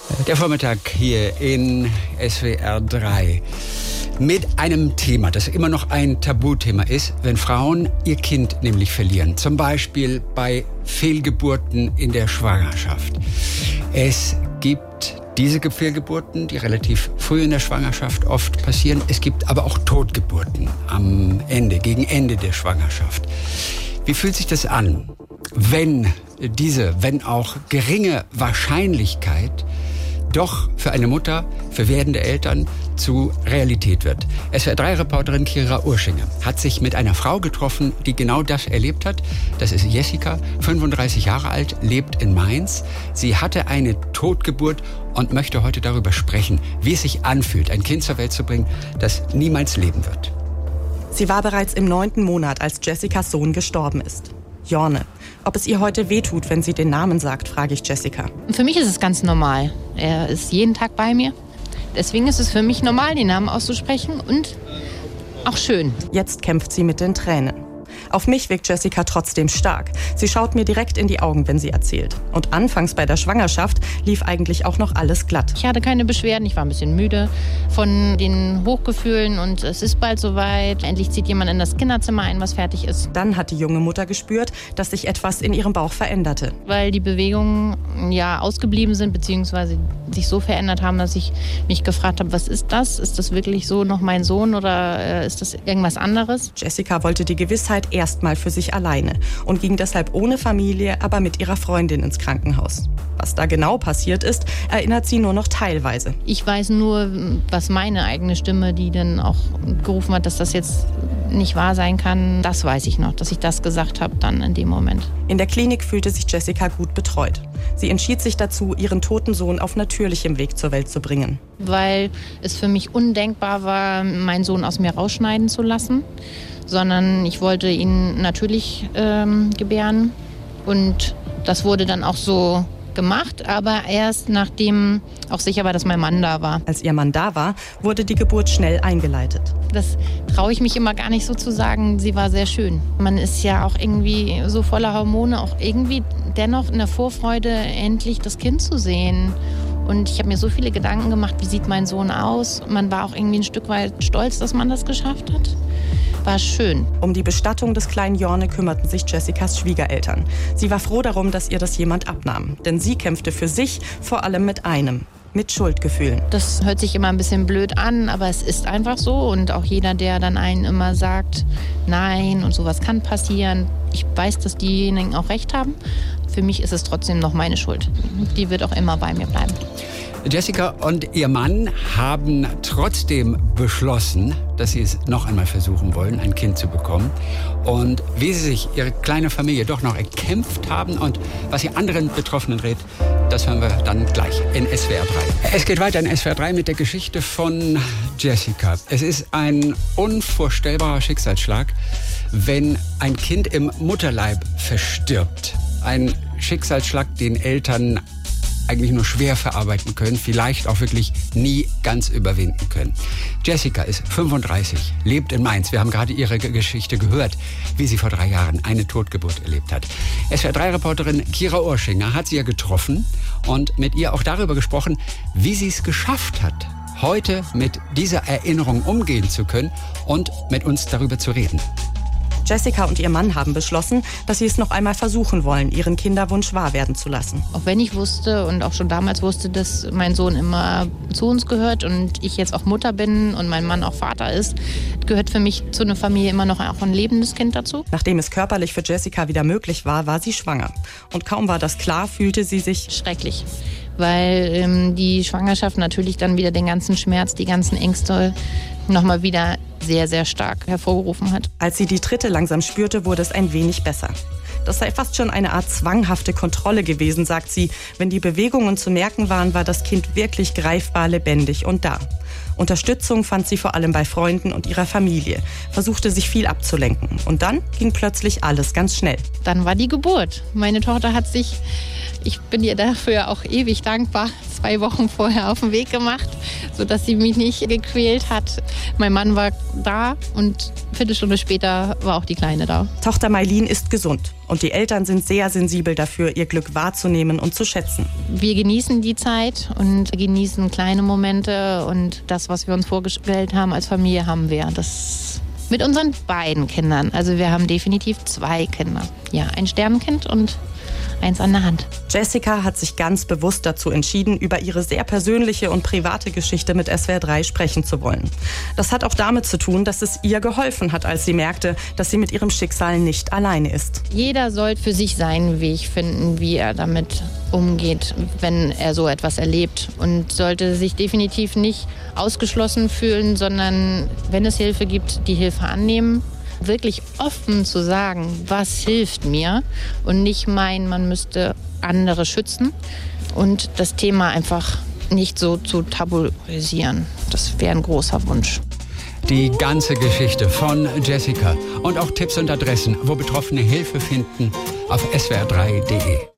Der Vormittag hier in SWR 3 mit einem Thema, das immer noch ein Tabuthema ist, wenn Frauen ihr Kind nämlich verlieren. Zum Beispiel bei Fehlgeburten in der Schwangerschaft. Es gibt diese Fehlgeburten, die relativ früh in der Schwangerschaft oft passieren. Es gibt aber auch Totgeburten am Ende, gegen Ende der Schwangerschaft. Wie fühlt sich das an, wenn auch geringe Wahrscheinlichkeit doch für eine Mutter, für werdende Eltern zu Realität wird? SWR3-Reporterin Kira Urschinger hat sich mit einer Frau getroffen, die genau das erlebt hat. Das ist Jessica, 35 Jahre alt, lebt in Mainz. Sie hatte eine Totgeburt und möchte heute darüber sprechen, wie es sich anfühlt, ein Kind zur Welt zu bringen, das niemals leben wird. Sie war bereits im 9. Monat, als Jessicas Sohn gestorben ist. Jorne. Ob es ihr heute wehtut, wenn sie den Namen sagt, frage ich Jessica. Für mich ist es ganz normal. Er ist jeden Tag bei mir. Deswegen ist es für mich normal, den Namen auszusprechen und auch schön. Jetzt kämpft sie mit den Tränen. Auf mich wirkt Jessica trotzdem stark. Sie schaut mir direkt in die Augen, wenn sie erzählt. Und anfangs bei der Schwangerschaft lief eigentlich auch noch alles glatt. Ich hatte keine Beschwerden, ich war ein bisschen müde von den Hochgefühlen und es ist bald soweit. Endlich zieht jemand in das Kinderzimmer ein, was fertig ist. Dann hat die junge Mutter gespürt, dass sich etwas in ihrem Bauch veränderte. Weil die Bewegungen ausgeblieben sind, beziehungsweise sich so verändert haben, dass ich mich gefragt habe, was ist das? Ist das wirklich so noch mein Sohn oder ist das irgendwas anderes? Jessica wollte die Gewissheit erstmal für sich alleine und ging deshalb ohne Familie, aber mit ihrer Freundin ins Krankenhaus. Was da genau passiert ist, erinnert sie nur noch teilweise. Ich weiß nur, was meine eigene Stimme, die dann auch gerufen hat, dass das jetzt nicht wahr sein kann, das weiß ich noch, dass ich das gesagt habe dann in dem Moment. In der Klinik fühlte sich Jessica gut betreut. Sie entschied sich dazu, ihren toten Sohn auf natürlichem Weg zur Welt zu bringen. Weil es für mich undenkbar war, meinen Sohn aus mir rausschneiden zu lassen, sondern ich wollte ihn natürlich gebären und das wurde dann auch so gemacht, aber erst nachdem auch sicher war, dass mein Mann da war. Als ihr Mann da war, wurde die Geburt schnell eingeleitet. Das traue ich mich immer gar nicht so zu sagen, sie war sehr schön. Man ist ja auch irgendwie so voller Hormone, auch irgendwie dennoch in der Vorfreude, endlich das Kind zu sehen. Und ich habe mir so viele Gedanken gemacht, wie sieht mein Sohn aus? Man war auch irgendwie ein Stück weit stolz, dass man das geschafft hat. War schön. Um die Bestattung des kleinen Jorne kümmerten sich Jessicas Schwiegereltern. Sie war froh darum, dass ihr das jemand abnahm. Denn sie kämpfte für sich vor allem mit Schuldgefühlen. Das hört sich immer ein bisschen blöd an, aber es ist einfach so. Und auch jeder, der dann einen immer sagt, nein und sowas kann passieren. Ich weiß, dass diejenigen auch recht haben. Für mich ist es trotzdem noch meine Schuld. Die wird auch immer bei mir bleiben. Jessica und ihr Mann haben trotzdem beschlossen, dass sie es noch einmal versuchen wollen, ein Kind zu bekommen. Und wie sie sich ihre kleine Familie doch noch erkämpft haben und was sie anderen Betroffenen rät, das hören wir dann gleich in SWR 3. Es geht weiter in SWR 3 mit der Geschichte von Jessica. Es ist ein unvorstellbarer Schicksalsschlag, wenn ein Kind im Mutterleib verstirbt. Ein Schicksalsschlag, den Eltern eigentlich nur schwer verarbeiten können, vielleicht auch wirklich nie ganz überwinden können. Jessica ist 35, lebt in Mainz. Wir haben gerade ihre Geschichte gehört, wie sie vor 3 Jahren eine Totgeburt erlebt hat. SWR3-Reporterin Kira Urschinger hat sie ja getroffen und mit ihr auch darüber gesprochen, wie sie es geschafft hat, heute mit dieser Erinnerung umgehen zu können und mit uns darüber zu reden. Jessica und ihr Mann haben beschlossen, dass sie es noch einmal versuchen wollen, ihren Kinderwunsch wahr werden zu lassen. Auch wenn ich wusste und auch schon damals wusste, dass mein Sohn immer zu uns gehört und ich jetzt auch Mutter bin und mein Mann auch Vater ist, gehört für mich zu einer Familie immer noch auch ein lebendes Kind dazu. Nachdem es körperlich für Jessica wieder möglich war, war sie schwanger. Und kaum war das klar, fühlte sie sich schrecklich. Weil die Schwangerschaft natürlich dann wieder den ganzen Schmerz, die ganzen Ängste nochmal wieder sehr, sehr stark hervorgerufen hat. Als sie die Tritte langsam spürte, wurde es ein wenig besser. Das sei fast schon eine Art zwanghafte Kontrolle gewesen, sagt sie. Wenn die Bewegungen zu merken waren, war das Kind wirklich greifbar, lebendig und da. Unterstützung fand sie vor allem bei Freunden und ihrer Familie, versuchte sich viel abzulenken. Und dann ging plötzlich alles ganz schnell. Dann war die Geburt. Meine Tochter hat sich Ich bin ihr dafür auch ewig dankbar. 2 Wochen vorher auf den Weg gemacht, sodass sie mich nicht gequält hat. Mein Mann war da und eine Viertelstunde später war auch die Kleine da. Tochter Maylin ist gesund und die Eltern sind sehr sensibel dafür, ihr Glück wahrzunehmen und zu schätzen. Wir genießen die Zeit und genießen kleine Momente und das, was wir uns vorgestellt haben als Familie, haben wir. Das mit unseren beiden Kindern. Also wir haben definitiv 2 Kinder. Ja, ein Sternenkind und eins an der Hand. Jessica hat sich ganz bewusst dazu entschieden, über ihre sehr persönliche und private Geschichte mit SWR 3 sprechen zu wollen. Das hat auch damit zu tun, dass es ihr geholfen hat, als sie merkte, dass sie mit ihrem Schicksal nicht alleine ist. Jeder sollte für sich seinen Weg finden, wie er damit umgeht, wenn er so etwas erlebt. Und sollte sich definitiv nicht ausgeschlossen fühlen, sondern wenn es Hilfe gibt, die Hilfe annehmen. Wirklich offen zu sagen, was hilft mir und nicht meinen, man müsste andere schützen und das Thema einfach nicht so zu tabuisieren. Das wäre ein großer Wunsch. Die ganze Geschichte von Jessica und auch Tipps und Adressen, wo Betroffene Hilfe finden, auf swr3.de.